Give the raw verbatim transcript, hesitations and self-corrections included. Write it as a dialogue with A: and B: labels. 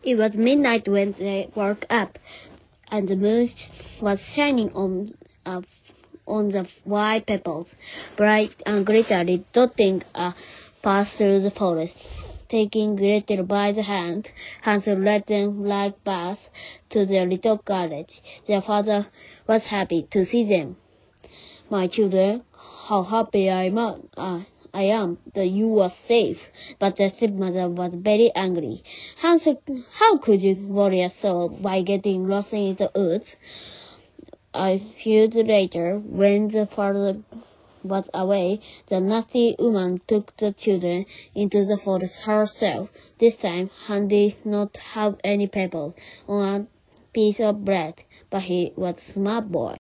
A: It was midnight when they woke up, and the moon was shining on uh, on the white pebbles, bright and glittering, dotting a path through the forest. Taking Gretel by the hand, Hansel led them like back to their little cottage. Their father was happy to see them. "My children, how happy I am, uh, I am that you are safe." But the stepmother was very angry. "Hansel, how could you worry us so by getting lost in the woods?" A few days later, when the father was away, the nasty woman took the children into the forest herself. This time, Han did not have any pebbles on a piece of bread, but he was a smart boy.